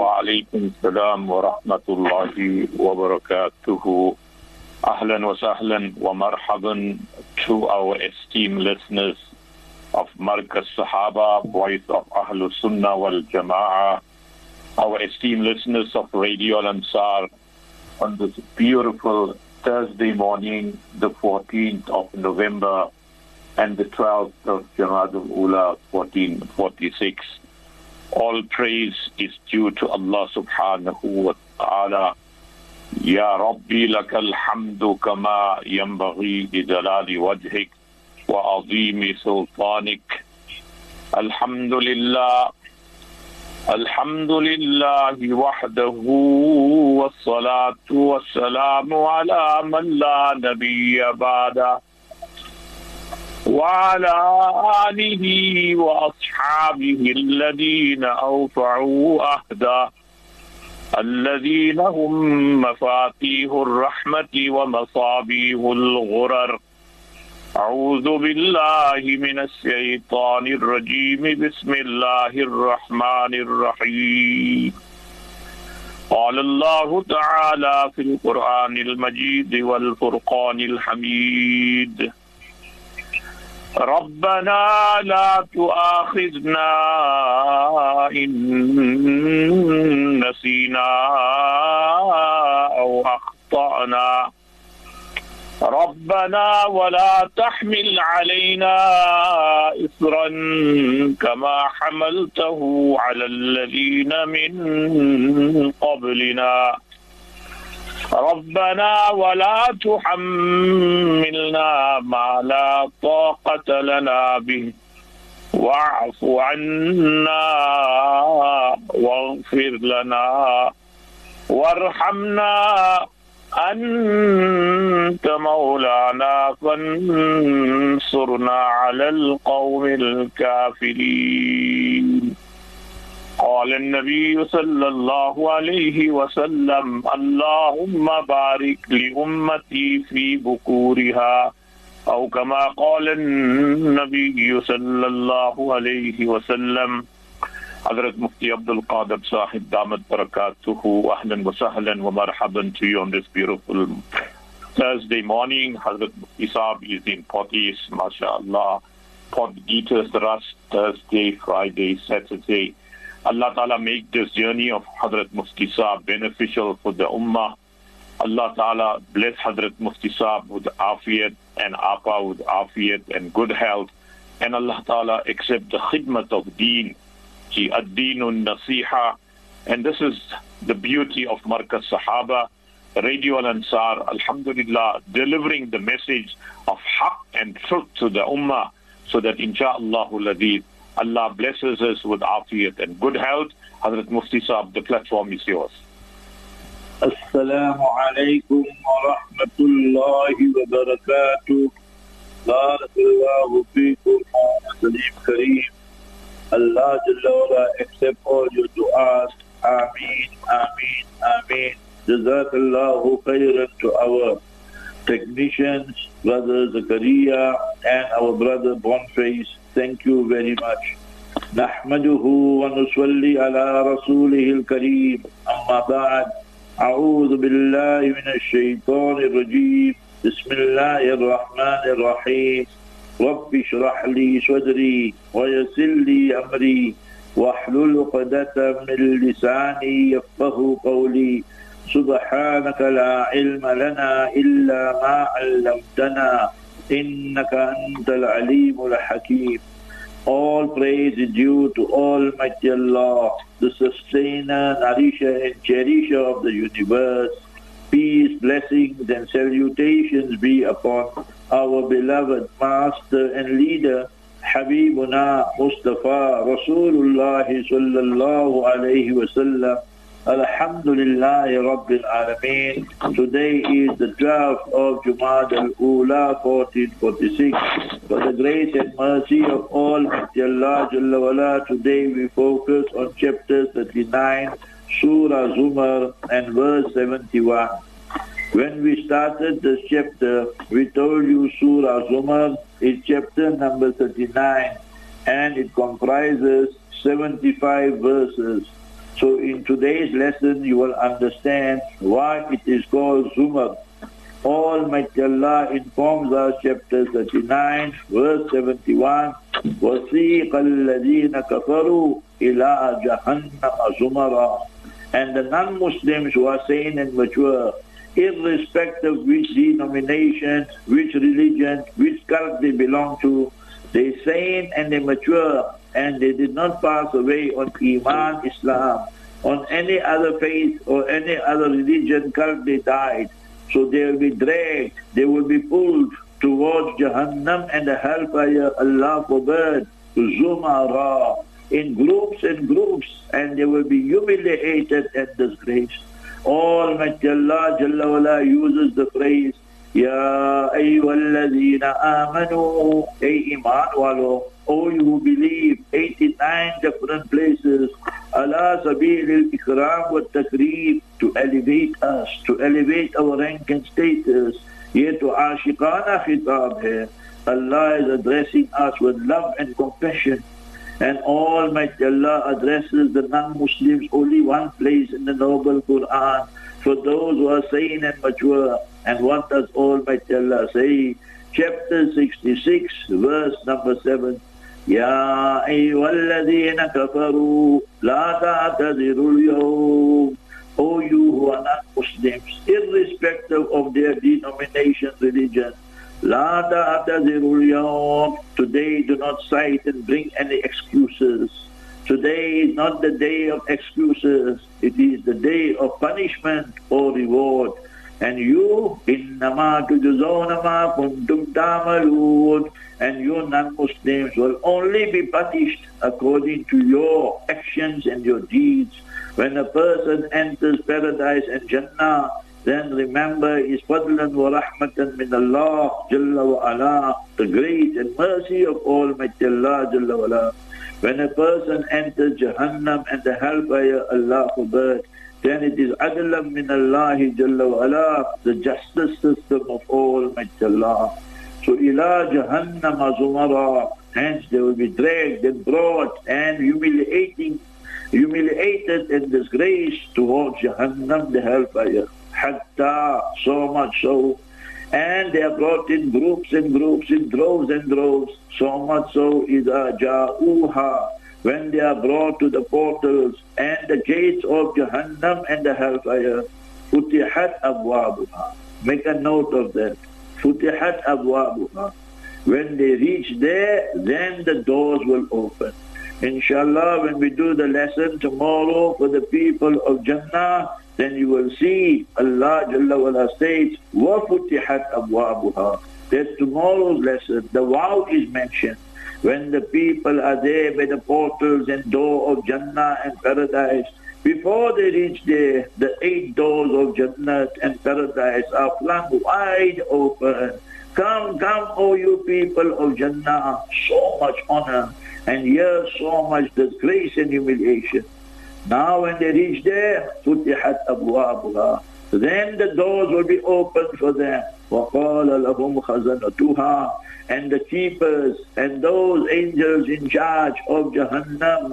وعليكم السلام ورحمة الله وبركاته. Ahlan wa sahlan wa marhaban to our esteemed listeners of Markaz Sahaba, Voice of Ahlul Sunnah wal Jama'ah, our esteemed listeners of Radio Al-Ansar on this beautiful Thursday morning, the 14th of November and the 12th of Jamadul Ula 1446. All praise is due to Allah subhanahu wa ta'ala. Ya Rabbi lakal hamdu kama yanbaghi li jalali wajhik wa azimi sultanik. Alhamdulillah. Alhamdulillahi wahdahu wassalatu wassalamu ala man la nabiyya ba'da. وعلى آله وأصحابه الذين أوفعوا أهدا الذين هم مفاتيح الرحمة ومصابيح الغرر. أعوذ بالله من الشيطان الرجيم. بسم الله الرحمن الرحيم. قال الله تعالى في القرآن المجيد والفرقان الحميد: ربنا لا تؤاخذنا إن نسينا أو أخطأنا ربنا ولا تحمل علينا إصرا كما حملته على الذين من قبلنا ربنا ولا تحملنا ما لا طاقة لنا به واعف عنا واغفر لنا وارحمنا أنت مولانا فانصرنا على القوم الكافرين. قال النبي صلى الله عليه وسلم: اللهم بارك لأمتي في بكورها، أو كما قال النبي صلى الله عليه وسلم. Hazrat Mufti Abdul Qadir Sahib Damat Barakatuhu, Ahlan wa Sahlan wa Marhaban to you on this beautiful Thursday morning. Hazrat Mufti Sahib is in Potties, mashallah. Pot Eaters Rust, Thursday, Friday, Saturday. Allah Ta'ala make this journey of Hazrat Mufti Sahib beneficial for the Ummah. Allah Ta'ala bless Hazrat Mufti Sahib with afiyat and Apa with afiyat and good health. And Allah Ta'ala accept the khidmat of deen. Ki ad-deenun nasiha. And this is the beauty of Markaz Sahaba, Radio Al-Ansar, Alhamdulillah, delivering the message of haqq and truth to the Ummah, so that insha'Allahu ladid, Allah blesses us with afiyat and good health. Hazrat Mufti Sahib, the platform is yours. Assalamu alaikum wa rahmatullahi wa barakatuh. Barakallahu feekum wa salim kareem. Allah Jalla wala accept all your du'as. Ameen, ameen, ameen. Jazakallahu khairan to our technicians, Brother Zakaria and our brother Boniface. Thank you very much. نحمده ونصلي على رسوله الكريم. أما بعد، أعوذ بالله من الشيطان الرجيم. بسم الله الرحمن الرحيم. رب اشرح لي صدري ويسر لي أمري واحلل عقدة من لساني يفقهوا قولي. سبحانك لا علم لنا إلا ما علمتنا إنك أنت العليم الحكيم. All praise is due to Almighty Allah, the sustainer, nourisher and cherisher of the universe. Peace, blessings and salutations be upon our beloved master and leader, Habibuna Mustafa Rasulullah sallallahu alayhi wa sallam. Alhamdulillah Rabbil Alameen. Today is the 12th of Jumad al-Ula 1446. For the grace and mercy of Almighty Allah Jalla wala, today we focus on chapter 39, Surah Zumar and verse 71. When we started this chapter, we told you Surah Zumar is chapter number 39 and it comprises 75 verses. So in today's lesson you will understand why it is called Zumar. Almighty Allah informs us, chapter 39, verse 71, وَسِيقَ الَّذِينَ كَفَرُوا إِلَىٰ جَهَنَّمَ زُمَرًا. And the non-Muslims who are sane and mature, irrespective of which denomination, which religion, which cult they belong to, they sane and they mature, and they did not pass away on Iman, Islam, on any other faith or any other religion, cult they died. So they will be dragged, they will be pulled towards Jahannam and the hellfire, Allah forbid, Zumara, in groups and groups, and they will be humiliated and disgraced. Almighty Allah Jalla wala uses the phrase, Ya ayyuhalladhina amanu, ay iman walo, O you who believe, 89 different places, ala sabil al-ikram wa takrib, to elevate us, to elevate our rank and status. Ye to ashiqana khitab hai. Allah is addressing us with love and compassion. And Almighty Allah addresses the non-Muslims only one place in the noble Quran, for those who are sane and mature. And what does Almighty Allah say? Chapter 66, verse number 7. Ya ayyuhalladhina kafaru la ta'tadiru al-yawm. O you who are not Muslims, irrespective of their denomination, religion, la ta'tadiru al-yawm. Today do not cite and bring any excuses. Today is not the day of excuses. It is the day of punishment or reward. And you, innama tujzawna ma kuntum ta'malun, and you non-Muslims will only be punished according to your actions and your deeds. When a person enters paradise and Jannah, then remember his fadlan wa rahmatan min Allah Jalla wa ala, the grace and mercy of Almighty Allah Jalla wa ala. When a person enters Jahannam and the hellfire, Allah forbid, then it is adlam min Allah Jalla wa ala, the justice system of Almighty Allah. So ila Jahannam zumara, hence they will be dragged and brought and humiliated and disgraced towards Jahannam, the hellfire. Hatta, so much so, and they are brought in groups and groups, in droves and droves, so much so, إِذَا جَاءُوهَا, when they are brought to the portals and the gates of Jahannam and the hellfire, فُتِحَتْ أَبْوَابُهَا. Make a note of that. فُتِحَتْ أَبْوَابُهَا. When they reach there, then the doors will open. Inshallah, when we do the lesson tomorrow for the people of Jannah, then you will see Allah Jalla wala states, وَفُتِحَتْ أَبْوَابُهَا. That's tomorrow's lesson. The wow is mentioned. When the people are there by the portals and door of Jannah and paradise, before they reach there, the 8 doors of Jannah and paradise are flung wide open. Come, come, O you people of Jannah, so much honor, and here so much disgrace and humiliation. Now when they reach there, فُتِحَتْ أَبْوَابُهَا, then the doors will be opened for them. وَقَالَ لَهُمْ خَزَنَتُهَا, and the keepers and those angels in charge of Jahannam,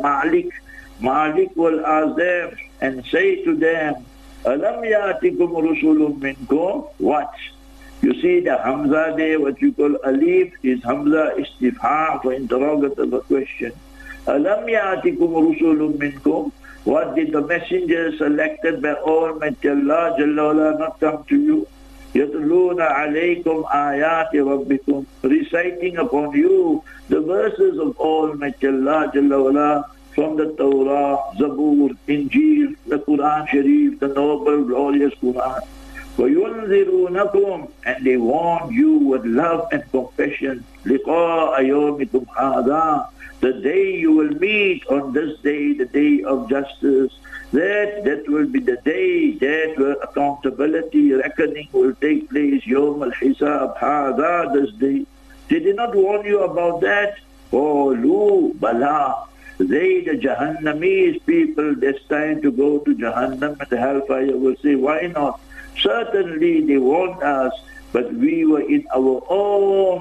Malik will ask them and say to them, أَلَمْ يَأْتِكُمْ رُسُلٌ مِّنْكُمْ. What? You see the Hamza there, what you call alif, is Hamza istifham, for interrogative question. أَلَمْ يَأْتِكُمْ رُسُلٌ مِّنْكُمْ. What did the messengers selected by Almighty Allah Jalla wala not come to you? يَتْلُونَ عَلَيْكُمْ آيَاتِ رَبِّكُمْ, reciting upon you the verses of Almighty Allah Jalla wala from the Torah, Zabur, Injil, the Quran Sharif, the noble, glorious Quran. وَيُنذِرُونَكُمْ, and they warn you with love and compassion. لِقَاءَ يَوْمِكُمْ هَذَا, the day you will meet on this day, the day of justice. That will be the day that where accountability, reckoning will take place. يَوْمَ الْحِسَابِ هَذَا, this day. Did they not warn you about that? قَالُوا بَلَى. They, the Jahannamese people, destined to go to Jahannam and the hellfire, will say, why not? Certainly they warned us, but we were in our own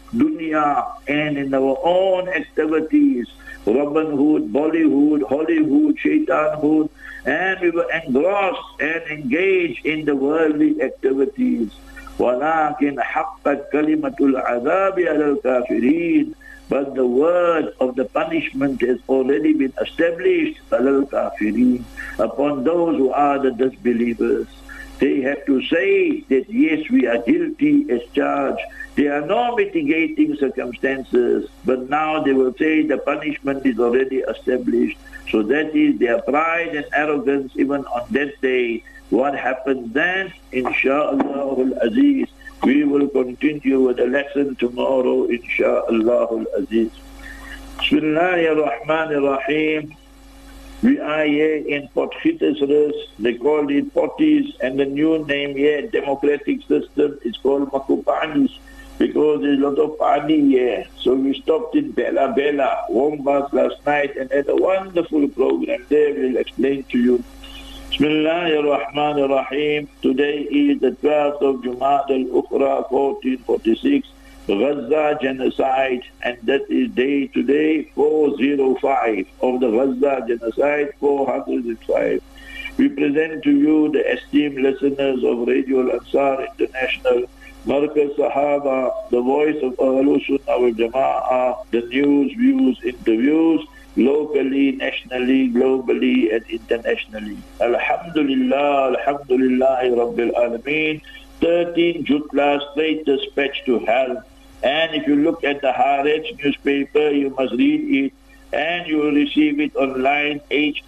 dunya and in our own activities, Robin Hood, Bollywood, Hollywood, Shaitanhood, and we were engrossed and engaged in the worldly activities. وَلَكِنْ حَقَّتْ كَلِمَةُ الْعَذَابِ عَلَى الْكَافِرِينَ. But the word of the punishment has already been established عَلَى الْكَافِرِينَ, upon those who are the disbelievers. They have to say that yes, we are guilty as charged. There are no mitigating circumstances, but now they will say the punishment is already established. So that is their pride and arrogance even on that day. What happens then? Insha'Allah al-Aziz. We will continue with the lesson tomorrow, Insha'Allah al-Aziz. Bismillahir Rahmanir Rahim. We are here in Port Gietersrus. They call it Potties, and the new name here, democratic system, is called Makupanis, because there's a lot of pani here. So we stopped in Bella Bella, warm bath last night, and had a wonderful program there. We'll explain to you. Bismillahir Rahmanir Rahim. Today is the 12th of Jumad al-Ukhra, 1446. Gaza genocide, and that is day today 405 of the Gaza genocide, 405. We present to you the esteemed listeners of Radio Al-Ansar International, Markaz Sahaba, the voice of Ahlus Sunnah wal Jama'ah, the news, views, interviews, locally, nationally, globally, and internationally. Alhamdulillah, Alhamdulillah, Rabbil Alameen. 13 Jutlas straight dispatched to hell. And if you look at the Haaretz newspaper, you must read it, and you will receive it online,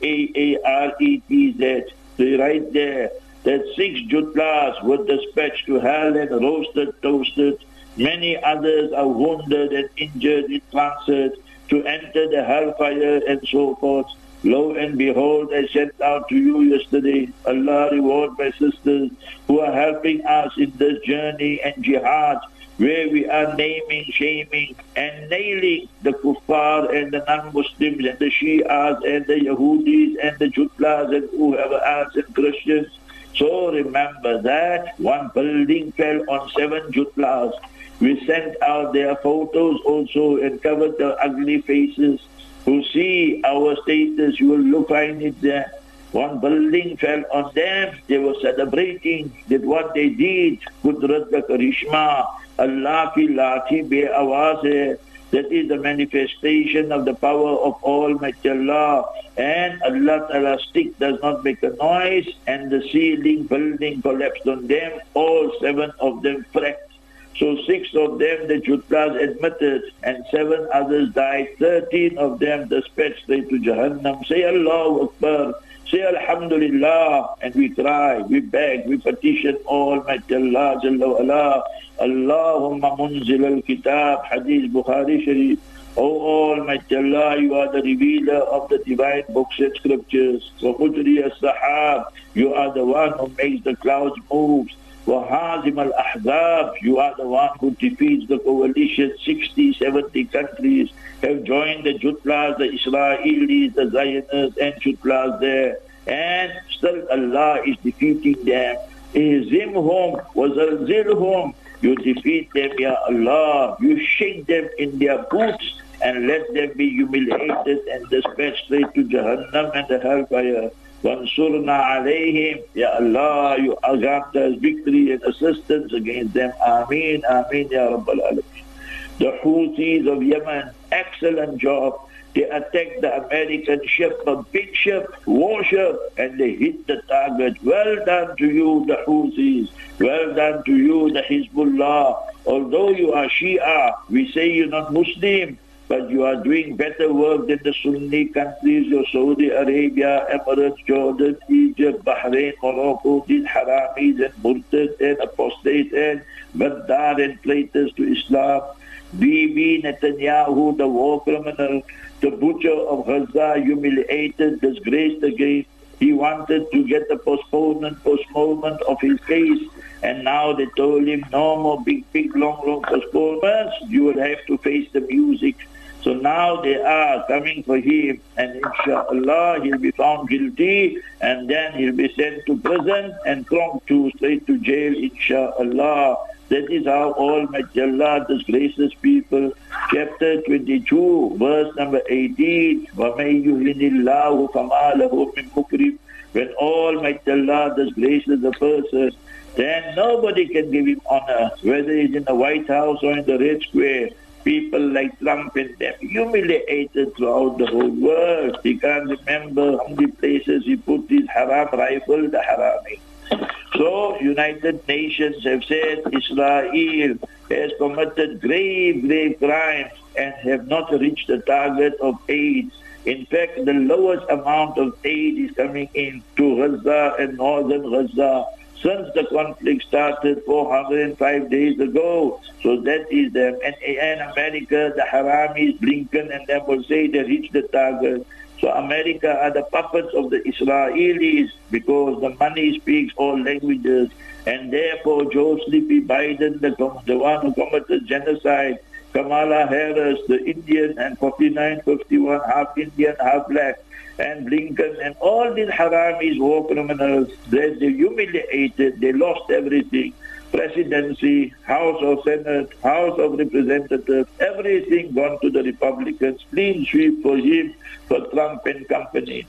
Haaretz. They write there that 6 Jutlas were dispatched to hell and roasted, toasted. Many others are wounded and injured in transit to enter the hellfire and so forth. Lo and behold, I sent out to you yesterday. Allah reward my sisters who are helping us in this journey and jihad, where we are naming, shaming, and nailing the kuffar and the non-Muslims and the Shias and the Yahudis and the Jutlas and whoever else and Christians. So remember that one building fell on 7 Jutlas. We sent out their photos also and covered their ugly faces. Who see our status, you will find it there. One building fell on them. They were celebrating that what they did, Qudrat ka Karishma, Allah ki lathi be awaz hai. That is the manifestation of the power of Almighty Allah. And Allah Ta'ala's stick does not make a noise, and the ceiling building collapsed on them. All 7 of them cracked. So 6 of them the Jutlas admitted, and 7 others died. 13 of them dispatched straight to Jahannam. Say Allahu Akbar. Say Alhamdulillah, and we cry, we beg, we petition Almighty Allah Jalla wa Ala. Allahumma munzil al-kitab, Hadith Bukhari Sharif. O Almighty Allah, you are the revealer of the divine books and scriptures. Wa mujri as-sahab, you are the one who makes the clouds move. وَهَازِمَ الْأَحْزَابِ, you are the one who defeats the coalition. 60, 70 countries have joined the Jutlas, the Israelis, the Zionists and Jutlas there. And still Allah is defeating them. إِهْزِمْهُمْ وَزَلْزِلْهُمْ, you defeat them, Ya Allah. You shake them in their boots and let them be humiliated and dispatched straight to Jahannam and the hellfire. وَانْصُرْنَا عَلَيْهِمْ, Ya Allah, you grant us victory and assistance against them. Ameen, Ameen, Ya Rabbal Alameen. The Houthis of Yemen, excellent job. They attacked the American ship, a big ship, warship, and they hit the target. Well done to you, the Houthis. Well done to you, the Hezbollah. Although you are Shia, we say you're not Muslim, but you are doing better work than the Sunni countries, your Saudi Arabia, Emirates, Jordan, Egypt, Bahrain, Morocco, these haramis and murtad and apostate and baddar and traitors to Islam. Bibi Netanyahu, the war criminal, the butcher of Gaza, humiliated, disgraced again. He wanted to get the postponement of his case, and now they told him no more big, long postponements. You will have to face the music. So now they are coming for him, and inshallah he'll be found guilty, and then he'll be sent to prison and thrown straight to jail, inshallah. That is how Almighty Allah, this gracious people, chapter 22, verse number 18, وَمَن يُهِنِ اللَّهُ فَمَا لَهُ مِن مُكْرِمٍ. When Almighty Allah, this gracious a person, then nobody can give him honor, whether it's in the White House or in the Red Square. People like Trump and them humiliated throughout the whole world. He can't remember how many places he put his haram rifle, the harami. So United Nations have said Israel has committed grave, grave crimes and have not reached the target of aid. In fact, the lowest amount of aid is coming in to Gaza and northern Gaza since the conflict started 405 days ago. So that is them. And in America, the Haramis, Blinken, and them will say they reached the target. So America are the puppets of the Israelis because the money speaks all languages. And therefore, Joe Sleepy Biden, the one who committed genocide, Kamala Harris, the Indian, and 4951, half Indian, half black, and Blinken, and all these Haramis, war criminals, they humiliated, they lost everything. Presidency, House of Senate, House of Representatives, everything gone to the Republicans. Clean sweep for him, for Trump and company.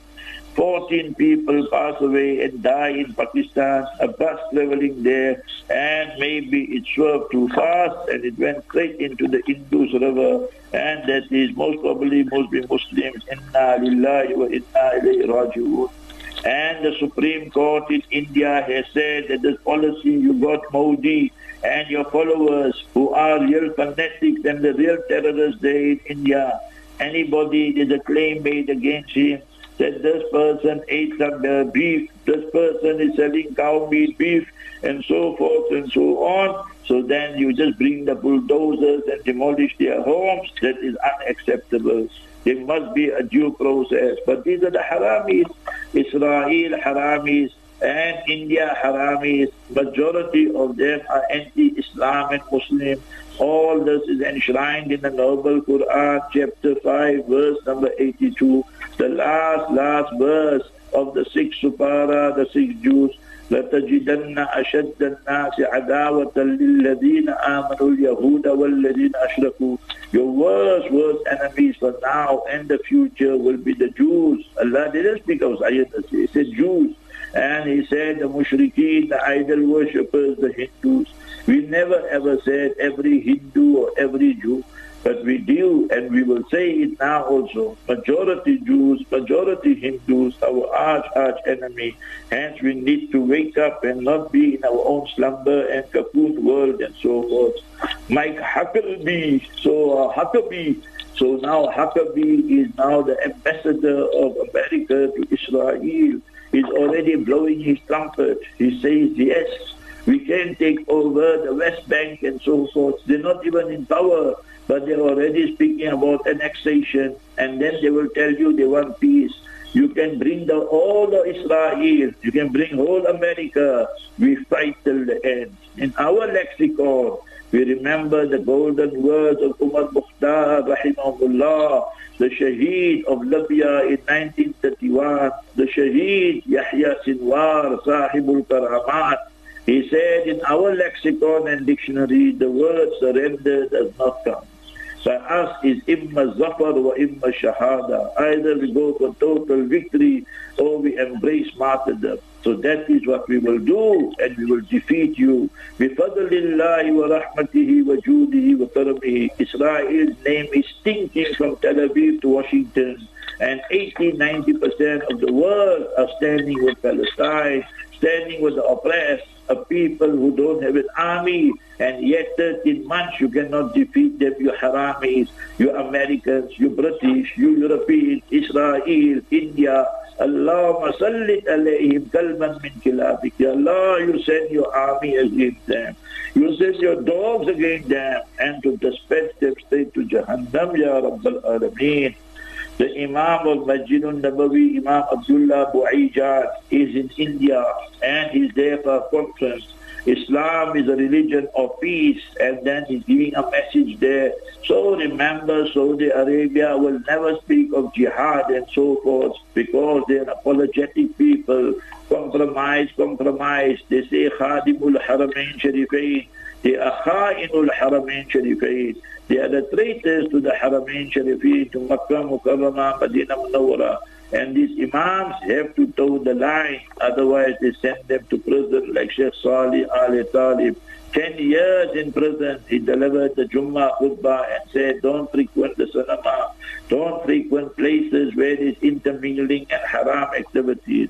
14 people pass away and die in Pakistan, a bus traveling there, and maybe it swerved too fast and it went straight into the Indus River, and that is most probably must be Muslims. Inna lillahi wa inna ilayhi raji'un. And the Supreme Court in India has said that this policy you got Modi and your followers who are real fanatics and the real terrorists there in India, anybody, there's a claim made against him, that this person ate some beef, this person is selling cow meat beef, and so forth and so on. So then you just bring the bulldozers and demolish their homes. That is unacceptable. There must be a due process. But these are the Haramis, Israel Haramis, and India Haramis. Majority of them are anti-Islam and Muslim. All this is enshrined in the Noble Quran, chapter 5, verse number 82. The last verse of the 6th Supara, the 6th Jews. لَتَجِدَنَّ أَشَدَّ النَّاسِ عَدَاوَةً لِلَّذِينَ آمَنُوا الْيَهُودَ وَالَّذِينَ أَشْرَكُوا. Your worst enemies for now and the future will be the Jews. Allah didn't speak of Zionists, He said Jews. And He said the mushrikeen, the idol worshippers, the Hindus. We never ever said every Hindu or every Jew, but we do, and we will say it now also. Majority Jews, majority Hindus, our arch enemy. Hence we need to wake up and not be in our own slumber and cocoon world and so forth. Mike Huckabee, Huckabee. So now Huckabee is now the ambassador of America to Israel. He's already blowing his trumpet. He says, yes, we can take over the West Bank and so forth. They're not even in power, but they're already speaking about annexation, and then they will tell you they want peace. You can bring all the Israel, you can bring whole America. We fight till the end. In our lexicon, we remember the golden words of Umar Mukhtar, rahimahullah, the Shaheed of Libya in 1931, the Shaheed Yahya Sinwar, Sahibul Karamat. He said, in our lexicon and dictionary, the word surrender does not come. By us is imma zafar wa imma shahada. Either we go for total victory or we embrace martyrdom. So that is what we will do, and we will defeat you. Bifadlillahi wa rahmatihi wa judihi wa karamihi. Israel's name is stinking from Tel Aviv to Washington, and 80-90% of the world are standing with Palestine, standing with the oppressed, a people who don't have an army, and yet 13 months you cannot defeat them, you Haramis, you Americans, you British, you Europeans, Israel, India. Allahumma sallit alayhim kalman min kilabik. Ya Allah, you send your army against them. You send your dogs against them, and to dispatch them straight to Jahannam, Ya Rabbal Alameen. The Imam of Masjid al-Nabawi, Imam Abdullah Bu'aijat, is in India and he's there for a conference. Islam is a religion of peace, and then he's giving a message there. So remember, Saudi Arabia will never speak of jihad and so forth because they're apologetic people. Compromise. They say Khadimul Haramain Sharifain. They are kha'inul Haramain Sharifain. They are the traitors to the Haramain Sharifain, to Makkah Mukarramah, Madinah Munawwara. And these imams have to toe the line, otherwise they send them to prison, like Sheikh Salih Ali Talib. 10 years in prison, he delivered the Jummah khutbah and said, don't frequent the cinema, don't frequent places where there's intermingling and haram activities.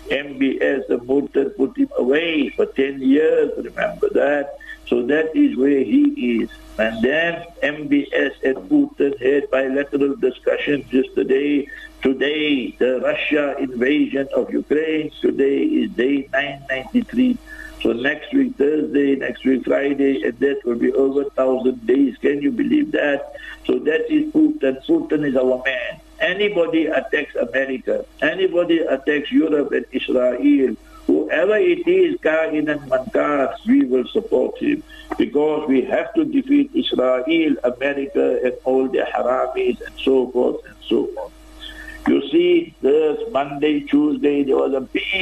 MBS, the Murtad, put him away for 10 years, remember that? So that is where he is. And then MBS and Putin had bilateral discussions yesterday. Today, the Russia invasion of Ukraine, today is day 993. So next week Thursday, next week Friday, and that will be over 1,000 days. Can you believe that? So that is Putin. Putin is our man. Anybody attacks America, anybody attacks Europe and Israel, whoever it is, Kain and Mankar, we will support him. Because we have to defeat Israel, America, and all the haramis and so forth and so on. You see, this Monday, Tuesday, there was a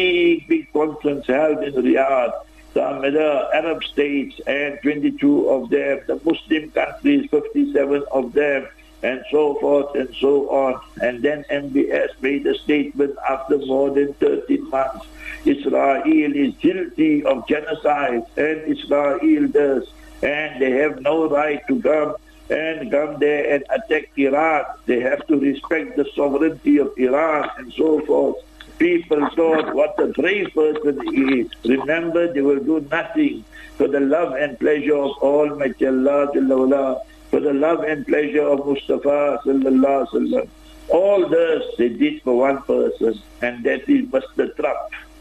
big conference held in Riyadh. Some other Arab states and 22 of them, the Muslim countries, 57 of them, and so forth and so on. And then MBS made a statement after more than 13 months. Israel is guilty of genocide, and Israel does, and they have no right to come there and attack Iran. They have to respect the sovereignty of Iran and so forth. People thought what a brave person he is. Remember, they will do nothing for the love and pleasure of Almighty Allah Jalla wala, for the love and pleasure of Mustafa Sallallahu Alaihi Wasallam. All this they did for one person, and that is Mr. Trump.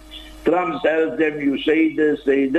Trump tells them, you say this,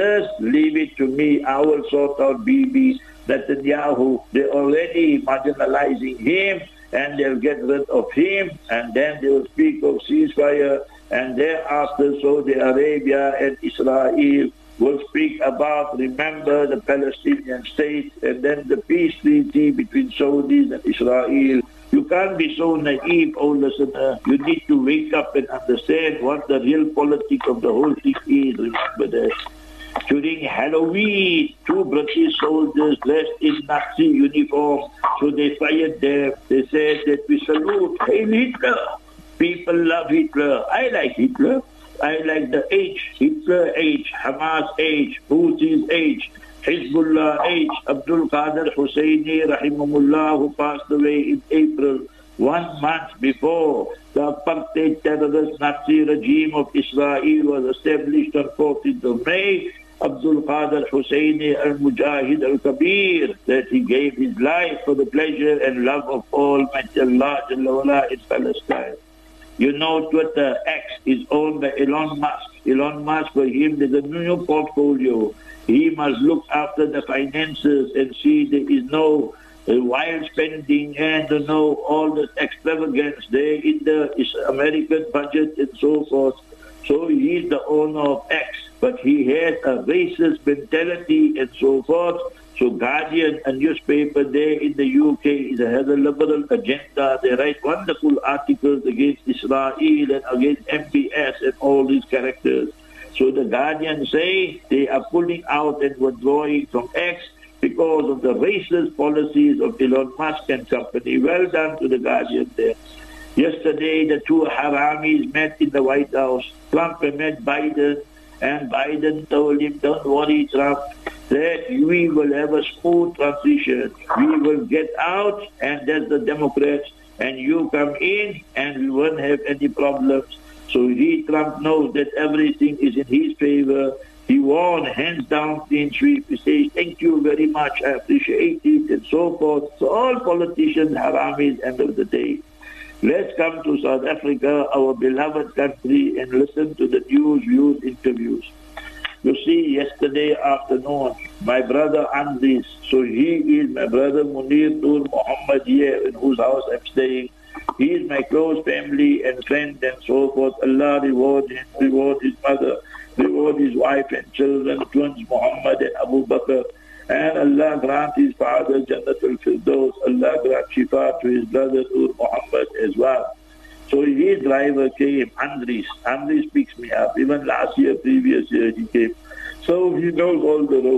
leave it to me, I will sort out Bibi Netanyahu. They're already marginalizing him, and they'll get rid of him, and then they will speak of ceasefire, and thereafter Saudi Arabia and Israel will speak about, remember, the Palestinian state, and then the peace treaty between Saudis and Israel. You can't be so naive, oh listener. You need to wake up and understand what the real politics of the whole thing is. Remember that. During Halloween, 2 British soldiers dressed in Nazi uniform, so they fired them. They said that we salute Hail Hitler. People love Hitler. I like Hitler. I like the H, Hitler H, Hamas H, Houthis H, Hezbollah H, Abdul Qadir Husseini Rahimahullah, who passed away in April, 1 month before the apartheid terrorist Nazi regime of Israel was established on 14th of May. Abdul Qadir Husseini al-Mujahid al-Kabir, that he gave his life for the pleasure and love of Almighty Allah Jalla wala in Palestine. You know, Twitter, X, is owned by Elon Musk. Elon Musk, for him, there's a new portfolio. He must look after the finances and see there is no wild spending and no all the extravagance there in the American budget and so forth. So he is the owner of X, but he has a racist mentality and so forth. So Guardian, a newspaper there in the UK, has a liberal agenda. They write wonderful articles against Israel and against MBS and all these characters. So the Guardian say they are pulling out and withdrawing from X because of the racist policies of Elon Musk and company. Well done to the Guardian there. Yesterday, the 2 haramis met in the White House. Trump met Biden, and Biden told him, don't worry, Trump, that we will have a smooth transition. We will get out, and that's the Democrats, and you come in, and we won't have any problems. So Trump knows that everything is in his favor. He won, hands down, clean sweep. He says, thank you very much, I appreciate it, and so forth. So all politicians, haramis, end of the day. Let's come to South Africa, our beloved country, and listen to the news, views, interviews. You see, yesterday afternoon, my brother Andres, so he is my brother Munir Nur Muhammad here, in whose house I'm staying. He is my close family and friend and so forth. Allah reward him, reward his mother, reward his wife and children, twins Muhammad and Abu Bakr. And Allah grant his father Jannatul Firdaus. Allah grant Shifa to his brother Nur Muhammad as well. So his driver came, Andres. Andres picks me up. Even last year, previous year, he came. So he knows all the roads.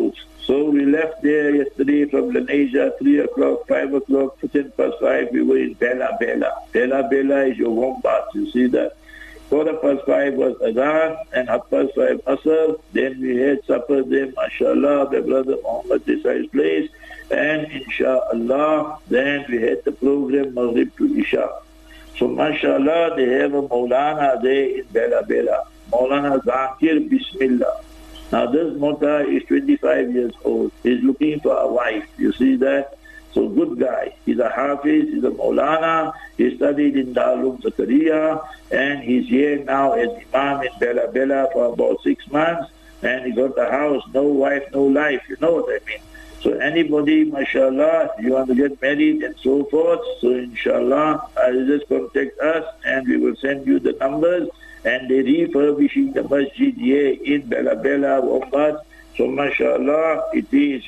So we left there yesterday from Lenasia, 3 o'clock, 5 o'clock, 5:10, we were in Bela Bela. Bela Bela is your warm bath, you see that. 5:15 was Adhan and 5:30 Asr. Then we had supper there, mashallah, by Brother Muhammad Desai's place. And inshallah, then we had the program Maghrib to Isha. So mashallah, they have a Maulana there in Bela Bela. Maulana Zakir Bismillah. Now this Mota is 25 years old. He's looking for a wife. You see that? So good guy. He's a Hafiz, he's a Maulana. He studied in Darul Zakaria and he's here now as Imam in Bela Bela for about 6 months. And he got a house, no wife, no life. You know what I mean? So anybody, mashallah, you want to get married and so forth, so inshallah, just contact us and we will send you the numbers. And they're refurbishing the masjid here in Bela Bela, Wombat. So mashallah, it is,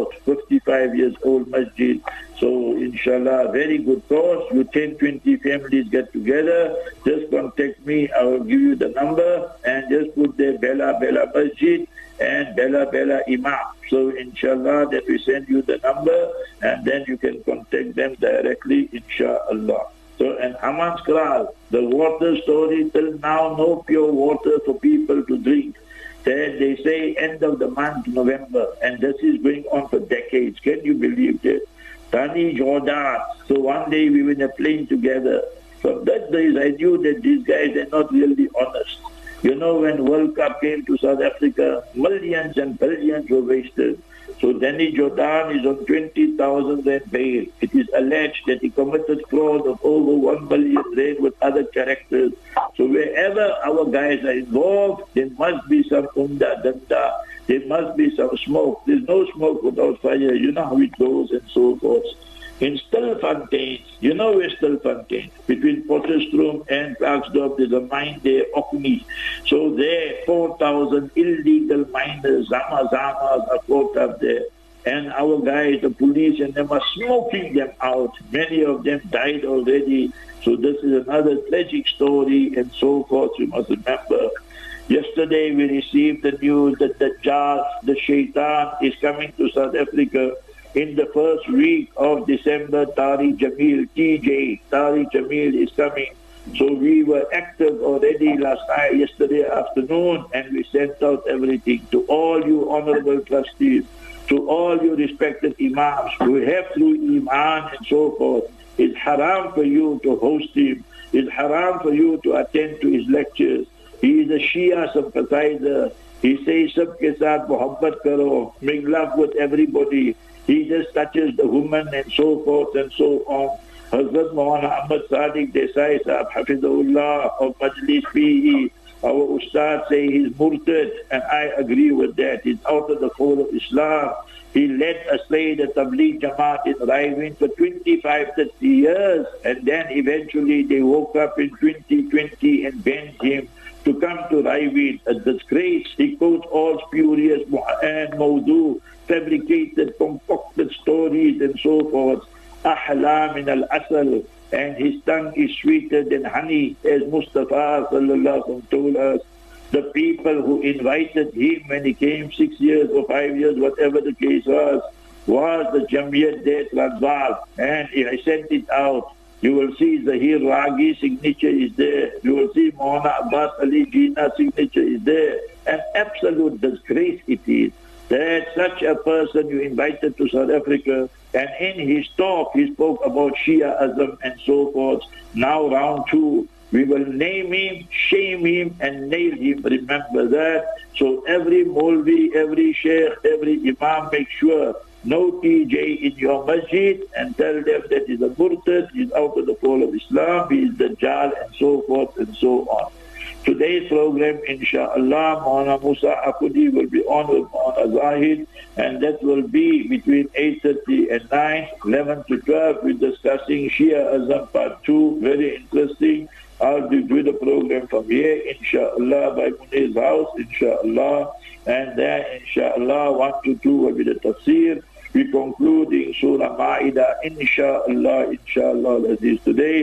55 years old masjid. So inshallah, very good cause. You 10, 20 families get together. Just contact me. I will give you the number and just put there Bela Bela Masjid and Bela Bela Imam. So inshallah, then we send you the number and then you can contact them directly, inshallah. So, and Haman's Kral, the water story, till now no pure water for people to drink. Then they say end of the month, November, and this is going on for decades. Can you believe that? Tani Jordan. So one day we were in a plane together. From that days I knew that these guys are not really honest. When World Cup came to South Africa, millions and billions were wasted. So Danny Jordan is on 20,000 rand bail. It is alleged that he committed fraud of over 1 million rand with other characters. So wherever our guys are involved, there must be some umda danda. There must be some smoke. There's no smoke without fire. You know how it goes and so forth. In Stilfontein, you know where Stilfontein? Between Potchefstroom and Klerksdorp, there's a mine there, Okni. So there, 4,000 illegal miners, Zamas are caught up there. And our guys, the police, and them are smoking them out. Many of them died already. So this is another tragic story and so forth. You must remember. Yesterday we received the news that the Dajjal, the Shaitan, is coming to South Africa. In the first week of December, Tariq Jamil, TJ, Tariq Jamil is coming. So we were active already yesterday afternoon, and we sent out everything to all you honorable trustees, to all you respected imams who have through iman and so forth. It's haram for you to host him. It's haram for you to attend to his lectures. He is a Shia sympathizer. He says, Sabke saath mohabbat karo, make love with everybody. He just touches the woman and so forth and so on. Hazrat Maulana Ahmad Sadiq Desai Sahab, Hafizahullah, of Majlis PE, our Ustad say he's murtad, and I agree with that. He's out of the fold of Islam. He led astray the Tabligh Jamaat in Raiwind for 25, 30 years, and then eventually they woke up in 2020 and banned him to come to Raiwind. A disgrace. He quotes all spurious and Mawdu, fabricated, concocted stories and so forth. Ahla min al-asal, and his tongue is sweeter than honey, as Mustafa sallallahu alaihi wasallam told us. The people who invited him when he came 6 years or 5 years, whatever the case was the Jamiyat de Transvaal, and I sent it out. You will see Zahir Ragi signature is there. You will see Maulana Abbas Ali Jinnah signature is there. An absolute disgrace it is that such a person you invited to South Africa, and in his talk he spoke about Shia-ism and so forth. Now round 2, we will name him, shame him and nail him. Remember that. So every Maulvi, every Sheikh, every Imam, make sure no TJ in your masjid and tell them that he's a murtad, he's out of the fold of Islam, he is Dajjal and so forth and so on. Today's program, inshallah, Maulana Musa Akudi will be on with Maulana Zahid, and that will be between 8:30 and 9, 11 to 12. We're discussing Shia-ism Part 2, very interesting. I'll be doing the program from here, inshallah, by Munir's house, inshallah. And then, inshallah, 1 to 2 will be the tafsir. We concluding Surah Ma'idah, inshallah, as is today.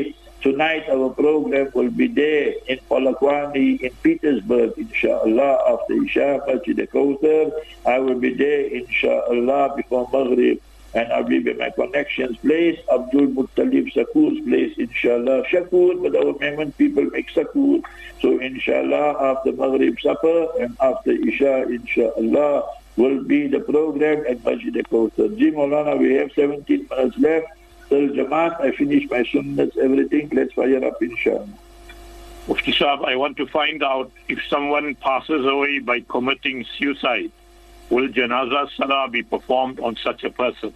Tonight our program will be there in Polokwane in Petersburg, inshallah, after Isha, Masjid al-Kawthar. I will be there, inshallah, before Maghrib. And I'll be at my connections place, Abdul Muttalib Sakur's place, inshallah. Shakur, but our Memon people make Sakur. So inshallah, after Maghrib supper and after Isha, inshallah, will be the program at Masjid al-Kawthar. Ji Maulana, we have 17 minutes left. Till Jamaat, I finish my sunnahs, everything. Let's fire up, inshallah. Mufti Sahib, I want to find out if someone passes away by committing suicide, will Janazah Salah be performed on such a person?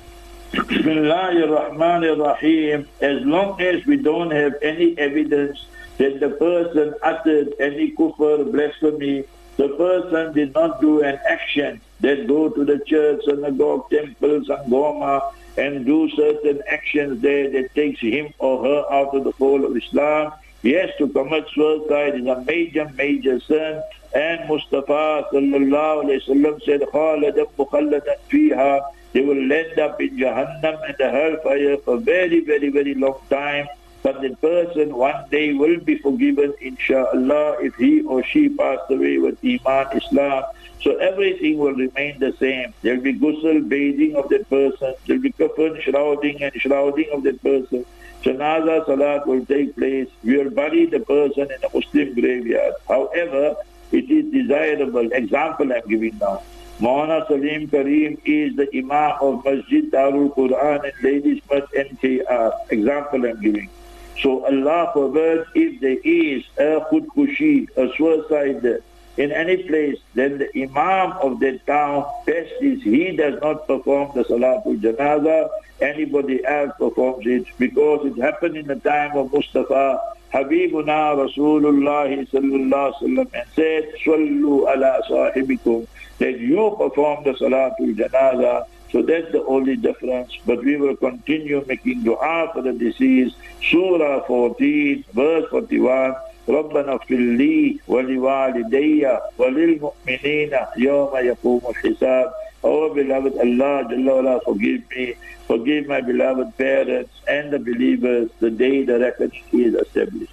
Bismillahir Rahmanir Rahim. As long as we don't have any evidence that the person uttered any kufr, blasphemy, the person did not do an action that go to the church, synagogue, temple, sangoma, and do certain actions there that takes him or her out of the fold of Islam. Yes, to commit suicide is a major, major sin. And Mustafa sallallahu alayhi wa sallam said, خَالَدًا مُخَلَّدًا فِيهَا. They will end up in Jahannam and the hellfire for very, very, very long time. But the person one day will be forgiven, inshallah, if he or she passed away with Iman, Islam. So everything will remain the same. There will be ghusl, bathing of that person. There will be kafan, shrouding and shrouding of that person. Janazah Salat will take place. We will bury the person in a Muslim graveyard. However, it is desirable. Example I'm giving now. Maulana Salim Kareem is the Imam of Masjid Darul Quran and Ladies Masjid NKR. Example I'm giving. So Allah forbid, if there is a khudkushi, a suicide in any place, then the Imam of that town, best is he does not perform the Salatul Janazah, anybody else performs it, because it happened in the time of Mustafa, Habibuna Rasulullah sallallahu alaihi wasallam, and said, Sallu ala sahibikum, that you perform the Salatul Janazah. So that's the only difference. But we will continue making dua for the deceased. Surah 14, verse 41. رَبَّنَا اغْفِرْ لِي وَلِوَالِدَيَّ وَلِلْمُؤْمِنِينَ يَوْمَ يَقُومُ الْحِسَابِ. Oh beloved Allah, Jalla wala, forgive me. Forgive my beloved parents and the believers the day the record is established.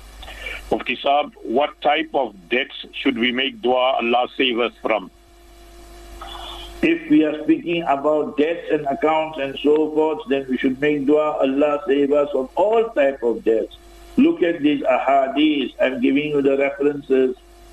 Mufti Sahib, what type of debts should we make dua Allah save us from? If we are speaking about debts and accounts and so forth, then we should make dua, Allah save us from all type of debts. Look at these ahadith. I'm giving you the references.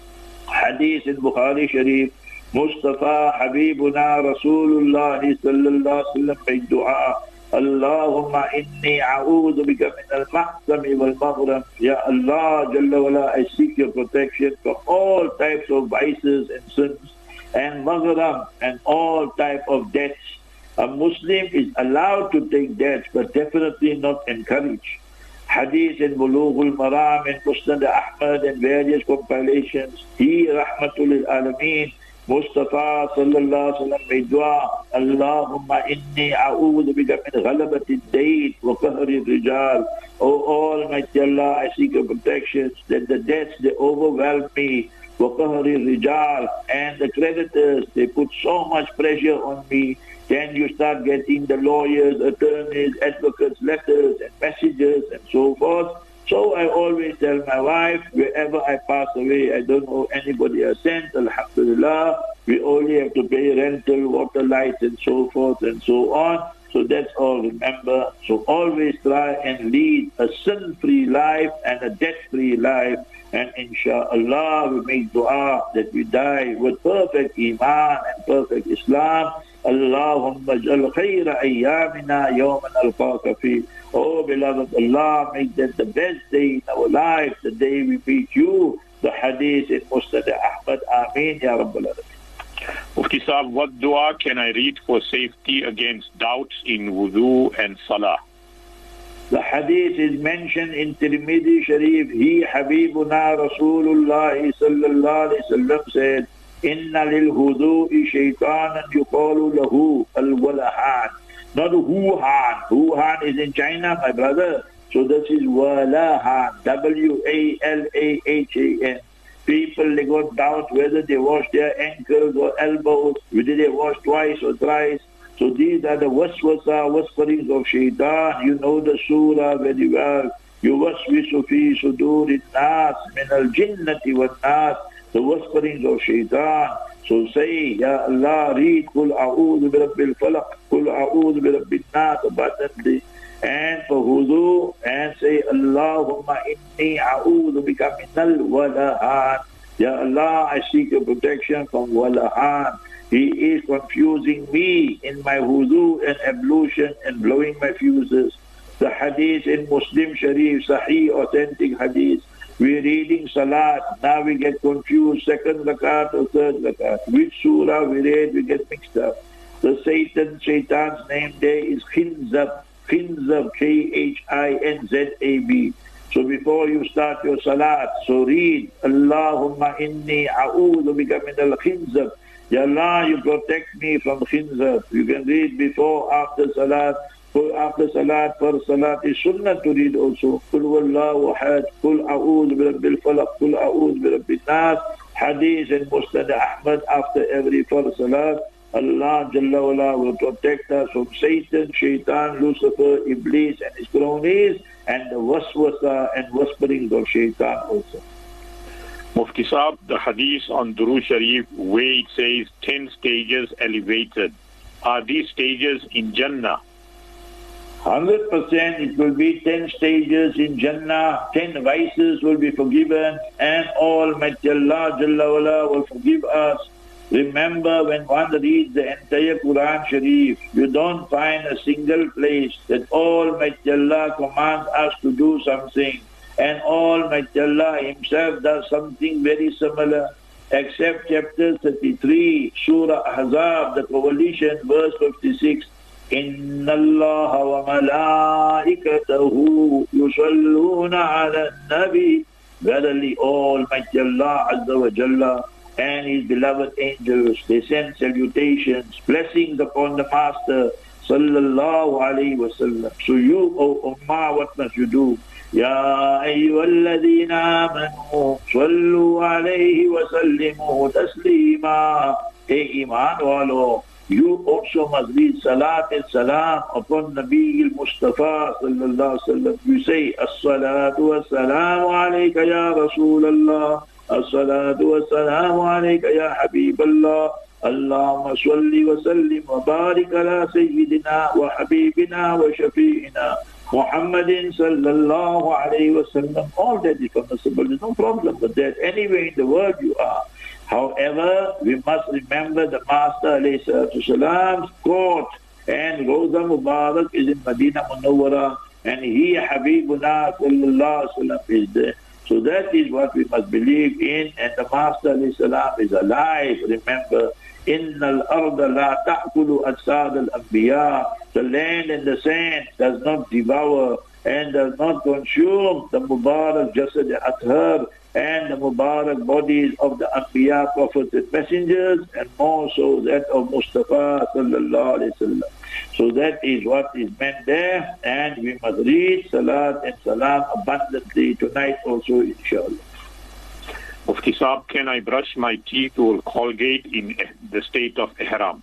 Hadith in Bukhari Sharif. Mustafa Habibuna Rasulullah sallallahu alaihi wasallam make dua. Allahumma inni a'udhu bika min al-mahsami wal-maghram. Ya Allah, Jalla wala, I seek your protection from all types of vices and sins, and maghram, and all type of debts. A Muslim is allowed to take debts, but definitely not encouraged. Hadith in Bulughul Maram and Musnad Ahmad and various compilations. He, Rahmatul lil Alameen, Mustafa sallallahu alaihi wasallam made dua, Allahumma inni a'udhu bika min ghalabati ad-dayn wa qahri ar-rijal. O Almighty Allah, I seek your protection that the debts they overwhelm me. وَقَهْرِ الرِّجَالِ, and the creditors, they put so much pressure on me. Then you start getting the lawyers, attorneys, advocates, letters and messages and so forth. So I always tell my wife, wherever I pass away, I don't owe anybody a cent, alhamdulillah. We only have to pay rental, water, lights and so forth and so on. So that's all, remember. So always try and lead a sin-free life and a debt-free life. And inshallah, we make dua that we die with perfect Iman and perfect Islam. Allahumma jal khayra ayyamina yawman alqaka fi. Oh beloved Allah, make that the best day in our life, the day we meet you. The hadith in Musnad Ahmad. Ameen ya Rabbal Alameen. Mufti Sahib, what dua can I read for safety against doubts in wudu and salah? The hadith is mentioned in Tirmidhi Sharif. He, Habibuna Rasulullah sallallahu alaihi wasallam said, Inna lil hudu'i shaytanan yuqalu lahu al-walahan. Not Wuhan. Wuhan is in China, my brother. So this is walahan. W-A-L-A-H-A-N. People, they got doubt whether they wash their ankles or elbows, whether they wash twice or thrice. So these are the waswasa, whisperings of shaitan. You know the surah very well. يوسوس في صدور الناس من الجنة والناس, the whisperings of shaitan. So say, Ya Allah, read Qul A'udhu bi Rabbil Falaq, Qul A'udhu bi Rabbil Nas abundantly. And for wudu, and say, Allahumma inni a'udhu bika minal walahan. Ya Allah, I seek your protection from walahan. He is confusing me in my wudu and ablution and blowing my fuses. The hadith in Muslim Sharif, Sahih, authentic hadith. We're reading Salat, now we get confused, second rakat or third rakat. Which surah we read, we get mixed up. The Shaitan's name there is Khinzab, Khinzab, So before you start your Salat, so read, Allahumma inni a'udhu bika min al-Khinzab. Ya Allah, you protect me from Khinzab. You can read before, after Salat. After Salat, for Salat is Sunnah to read also. Qul Wallahu Ahad, Qul A'udhu bi Rabbil Falaq, Qul A'udhu bi Rabbin Nas. Hadith in Musnad Ahmad after every first Salat. Allah Jalla wala will protect us from Satan, Shaitan, Lucifer, Iblis and his cronies, and the waswasa and whisperings of Shaitan also. Mufti Saab, the hadith on Durood Sharif, where it says 10 stages elevated, are these stages in Jannah? 100% it will be 10 stages in Jannah, 10 vices will be forgiven, and Almighty Allah Jalla wala will forgive us. Remember, when one reads the entire Quran Sharif, you don't find a single place that Almighty Allah commands us to do something, and Almighty Allah Himself does something very similar, except chapter 33, Surah Ahzab, the coalition, verse 56. إن الله وملائكته يصلون على النبي. Verily, Almighty Allah Azza wa Jalla and His beloved angels, they send salutations, blessings upon the Master Sallallahu Alaihi Wasallam. So you, O Ummah, what must you do? Ya ayyuhalladhina amanu sallu alayhi wa sallimu taslima. Hey Iman walo, you also must read Salat and Salam upon Nabi al-Mustafa sallallahu alaihi wasallam. You say, As-salatu was-salamu alayka ya Rasulallah, As-salatu was-salamu alayka ya Habiballah, Allahumma salli wa sallim wa barik ala Sayyidina wa Habibina wa Shafi'ina Muhammadin sallallahu alayhi wasallam. All that is permissible, there's no problem with that. Anywhere in the world you are. However, we must remember the Master ﷺ's court, and Roza Mubarak is in Medina Munawwara, and he, Habibuna sallallahu alaihi wasallam, is there. So that is what we must believe in, and the Master ﷺ is alive. Remember, Innal arda la ta'kulu ajsad al-anbiya. The land and the sand does not devour and does not consume the Mubarak Jasad Athar and the Mubarak bodies of the Anbiya, prophets and messengers, and more so that of Mustafa sallallahu alaihi wasallam. So that is what is meant there, and we must read Salat and Salam abundantly tonight also, inshallah. Mufti Saab, can I brush my teeth or Colgate in the state of Ihram?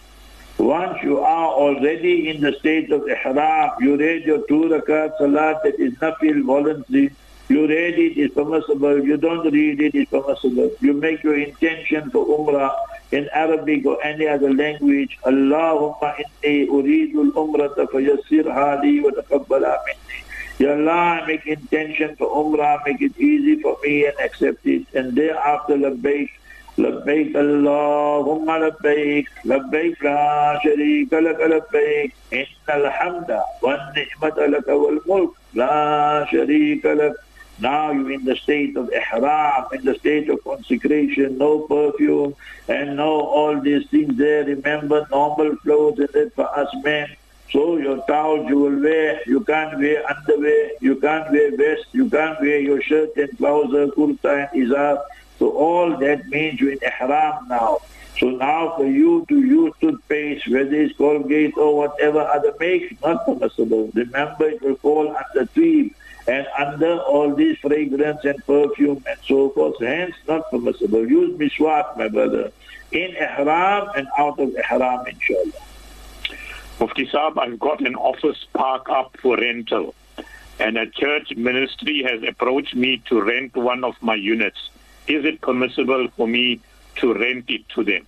Once you are already in the state of Ihram, you read your 2 rakat Salat, that is nafil, voluntary. You read it, is permissible. You don't read it, is permissible. You make your intention for Umrah in Arabic or any other language. Allahumma inni uridul umrata fayassirha li wa taqabbala minni. Ya Allah, I make intention for Umrah, make it easy for me and accept it. And thereafter, labbaik, labbaik Allahumma labbaik, labbaik la sharika laka labbaik, innal hamda wa ni'mata laka wal mulk la sharika lak. Now you're in the state of ihram, in the state of consecration, no perfume and no all these things there. Remember, normal clothes is it for us men. So your towels you will wear, you can't wear underwear, you can't wear vest, you can't wear your shirt and trouser, kurta and izar. So all that means you're in ihram now. So now for you to use toothpaste, whether it's Colgate or whatever other make, not permissible. Remember, it will fall under three and under all these fragrance and perfume and so forth. Hence, not permissible. Use miswak, my brother, in ihram and out of ihram, inshallah. Mufti Saab, I've got an office park up for rental, and a church ministry has approached me to rent one of my units. Is it permissible for me to rent it to them?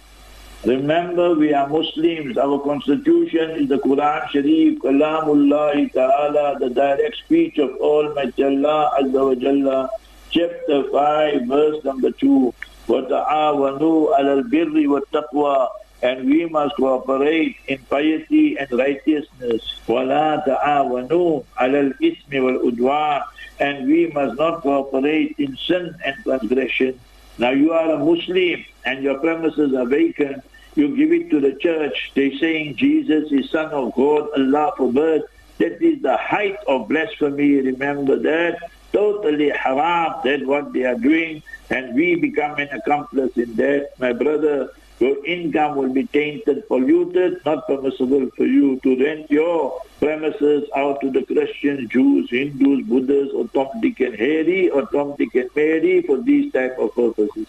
Remember, we are Muslims. Our constitution is the Quran Sharif, Kalamullah Ta'ala, the direct speech of Almighty Allah Azza wa Jalla. Chapter 5, verse number 2. وَتَعَاوَنُوا عَلَى الْبِرِّ وَالتَّقْوَى. And we must cooperate in piety and righteousness. وَلَا تَعَاوَنُوا عَلَى الْإِثْمِ وَالْعُدْوَانِ. And we must not cooperate in sin and transgression. Now you are a Muslim and your premises are vacant. You give it to the church. They're saying Jesus is Son of God, Allah forbid. That is the height of blasphemy. Remember that. Totally haram. That's what they are doing. And we become an accomplice in that. My brother, your income will be tainted, polluted, not permissible for you to rent your premises out to the Christians, Jews, Hindus, Buddhists, or Tom, Dick and Harry, or Tom, Dick and Mary for these type of purposes.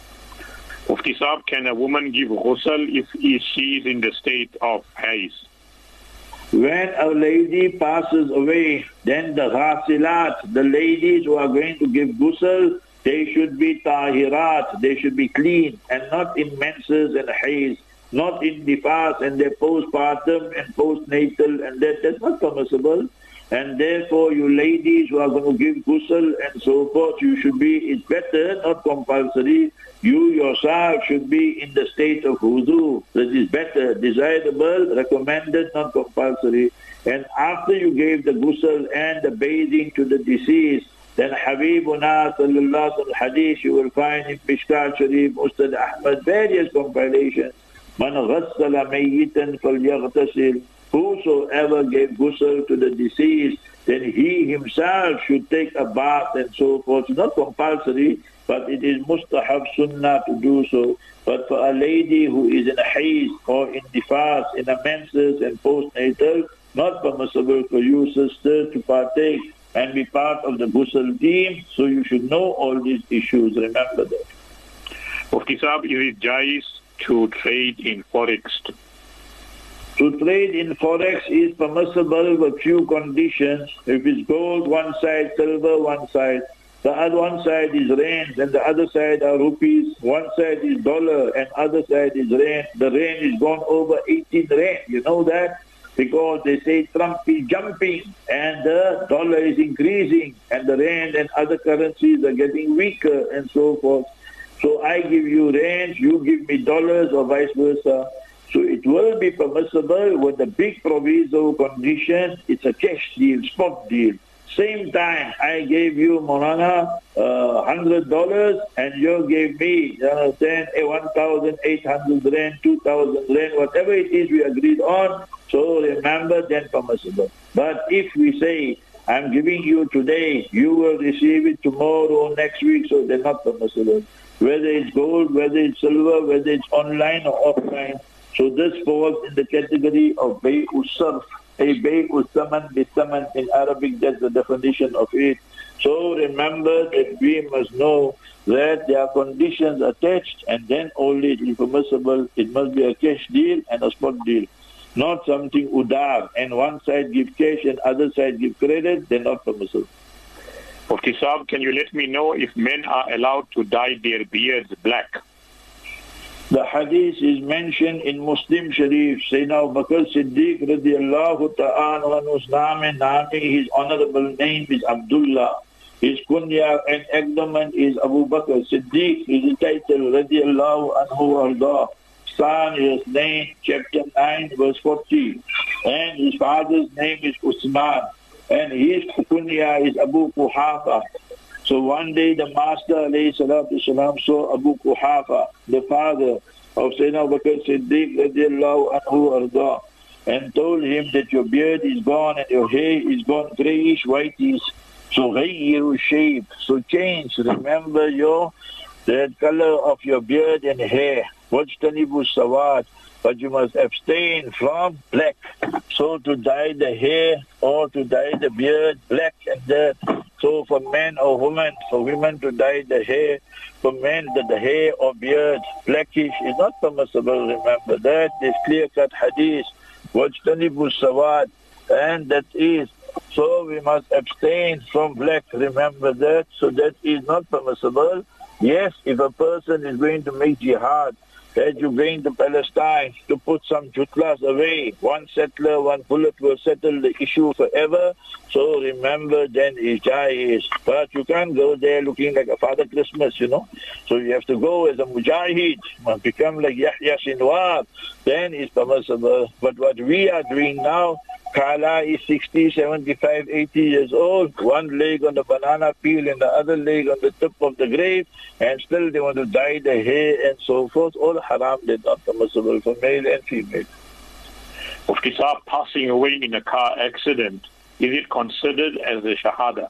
Mufti Saab, can a woman give ghusl if she is in the state of haiz? When a lady passes away, then the ghasilat, the ladies who are going to give ghusl, they should be tahirat, they should be clean, and not in menses and haiz, not in nifas and their postpartum and postnatal, and that's not permissible. And therefore, you ladies who are going to give ghusl and so forth, you should be, it's better, not compulsory. You yourself should be in the state of wudu. That is better, desirable, recommended, not compulsory. And after you gave the ghusl and the bathing to the deceased, then Habibuna sallallahu alaihi hadith, you will find in Mishkat Sharif, Ustad Ahmad, various compilations. Man ghassala mayyitan falyaghtasil. Whosoever gave ghusl to the deceased, then he himself should take a bath and so forth. It's not compulsory, but it is mustahab sunnah to do so. But for a lady who is in a haiz or in nifas, in a menses and postnatal, not permissible for you, sister, to partake and be part of the ghusl team. So you should know all these issues. Remember that. Mufti Saab, is it jais to trade in forex? To trade in forex is permissible with few conditions. If it's gold one side, silver one side, the other one side is rands and the other side are rupees, one side is dollar and other side is rand. The rand is gone over 18 rand. You know that? Because they say Trump is jumping and the dollar is increasing and the rand and other currencies are getting weaker and so forth. So I give you rands, you give me dollars or vice versa. So it will be permissible with the big proviso condition. It's a cash deal, spot deal. Same time, I gave you, Maulana, $100 and you gave me, 1,800 rand, 2,000 rand, whatever it is we agreed on. So remember, then permissible. But if we say, I'm giving you today, you will receive it tomorrow, next week, so they're not permissible. Whether it's gold, whether it's silver, whether it's online or offline. So this falls in the category of bay'u sarf, a bay'u saman bi-saman in Arabic. That's the definition of it. So remember that we must know that there are conditions attached and then only it is permissible. It must be a cash deal and a spot deal, not something udar and one side give cash and other side give credit. They're not permissible. Mufti Saab, can you let me know if men are allowed to dye their beards black? The hadith is mentioned in Muslim Sharif. Sayyidina Abu Bakr Siddiq radiyallahu ta'ala anhu's name, his honorable name is Abdullah. His kunya and agnomen is Abu Bakr Siddiq. His title radiyallahu anhu arda. Son is name, chapter 9, verse 40. And his father's name is Usman. And his kunya is Abu Quhafa. So one day the Master ﷺ saw Abu Quhafa, the father of Sayyidina Abu Bakr Siddiq radiallahu anhu arda, and told him that your beard is gone and your hair is gone grayish, whitish. So ghayyiru shape, so change. Remember the color of your beard and hair. Wajtanibu sawad, but you must abstain from black. So to dye the hair or to dye the beard black and that. So for men or women, for women to dye the hair, for men the hair or beard blackish is not permissible. Remember that. This clear-cut hadith, wajtanibu sawad, and that is So we must abstain from black, remember that. So that is not permissible. Yes, if a person is going to make jihad, as you're going to Palestine to put some jutlas away, one settler, one bullet will settle the issue forever. So remember, then is jaiz. But you can't go there looking like a Father Christmas, you know. So you have to go as a mujahid, become like Yahya Sinwar, then it's permissible. But what we are doing now, Kala is 60, 75, 80 years old, one leg on the banana peel and the other leg on the tip of the grave, and still they want to dye the hair and so forth. All haram, they're not permissible for male and female. Mufti Saab, passing away in a car accident, is it considered as a shahada?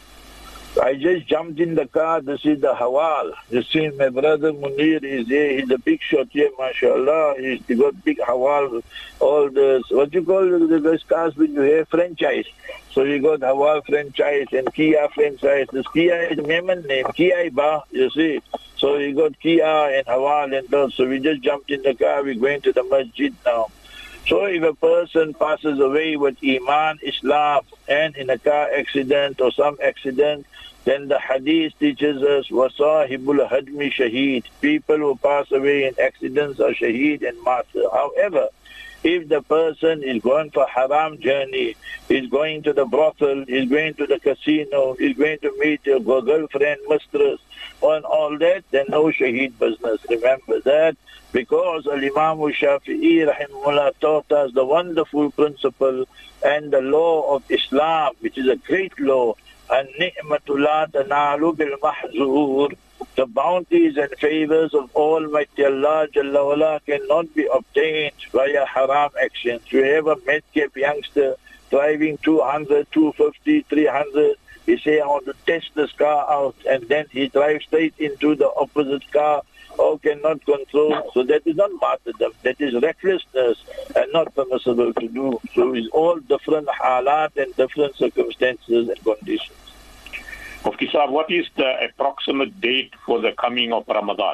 I just jumped in the car. This is the Hawal. You see, my brother Munir is here. He's a big shot here, mashallah. He's got big Hawal. All this, what you call those cars when you have franchise. So you got Hawal franchise and Kia franchise. This Kia is Yemen name, Kia Ba, you see. So you got Kia and Hawal and those. So we just jumped in the car. We're going to the masjid now. So if a person passes away with Iman, Islam, and in a car accident or some accident, then the hadith teaches us, وَصَاحِبُ الْهَدْمِ shaheed. People who pass away in accidents are shaheed and martyr. However, if the person is going for haram journey, is going to the brothel, is going to the casino, is going to meet your girlfriend, mistress, on all that, then no shaheed business. Remember that, because Al-Imam Shafi'i rahimahullah taught us the wonderful principle and the law of Islam, which is a great law. النِّعْمَةُ لَا تَنَالُ بِالْمَحْزُورِ. The bounties and favors of Almighty Allah Jalla wala cannot be obtained via haram actions. You have a madcap youngster driving 200, 250, 300. He say, I want to test this car out, and then he drives straight into the opposite car or cannot control. So that is not martyrdom. That is recklessness and not permissible to do. So it's all different halat and different circumstances and conditions. Mufti Saab, what is the approximate date for the coming of Ramadan?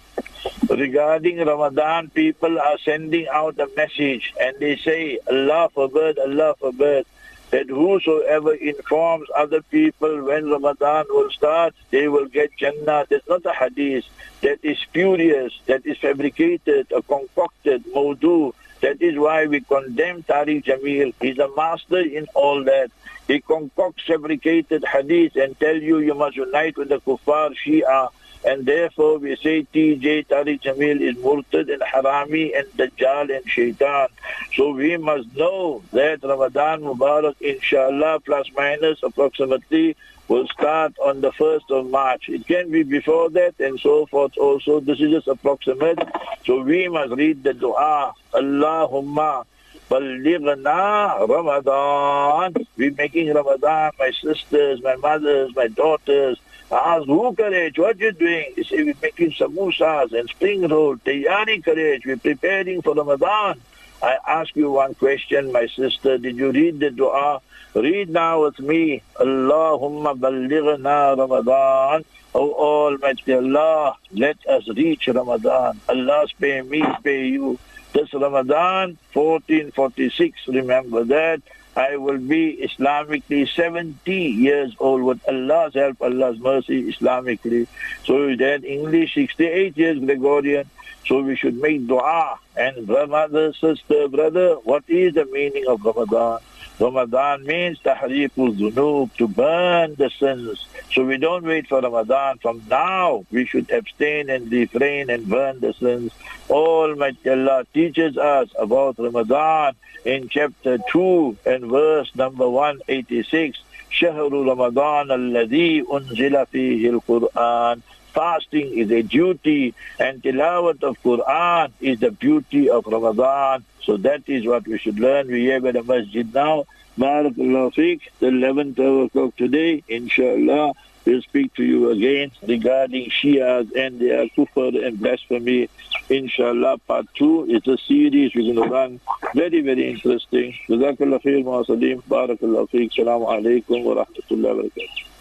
Regarding Ramadan, people are sending out a message and they say, Allah forbid, that whosoever informs other people when Ramadan will start, they will get Jannah. That's not a hadith. That is spurious, that is fabricated, or concocted, mawdu. That is why we condemn Tariq Jamil. He's a master in all that. He concocts fabricated hadith and tell you must unite with the kuffar Shia. And therefore we say TJ Tariq Jamil is murtad and harami and dajjal and shaitan. So we must know that Ramadan Mubarak, inshallah, plus minus approximately, will start on the 1st of March. It can be before that and so forth also. This is just approximate. So we must read the dua, Allahumma Ballighna Ramadan. We're making Ramadan, my sisters, my mothers, my daughters. I ask, who courage? What you doing? They say, we're making samosas and spring roll. Tayari courage. We're preparing for Ramadan. I ask you one question, my sister. Did you read the dua? Read now with me. Allahumma ballighna Ramadan. Oh Almighty Allah, let us reach Ramadan. Allah spare me, spare you. This Ramadan, 1446, remember that. I will be Islamically 70 years old with Allah's help, Allah's mercy, Islamically. So then English, 68 years Gregorian. So we should make dua. And brother, sister, brother, what is the meaning of Ramadan? Ramadan means tahriqul dhunub, to burn the sins. So we don't wait for Ramadan. From now, we should abstain and refrain and burn the sins. Almighty Allah teaches us about Ramadan in chapter 2 and verse number 186. شهر رمضان الذي أنزل فيه القرآن. Fasting is a duty and tilawat of Quran is the beauty of Ramadan. So that is what we should learn. We have at the masjid now. Barakallahu feek. The 11th o'clock today, inshallah, we'll speak to you again regarding Shias and their kufr and blasphemy. Inshallah, part 2 is a series we're going to run. Very, very interesting. Jazakallah khair, Ma'asalim. Barakallahu feek. Assalamu alaikum wa rahmatullahi wa barakatuh.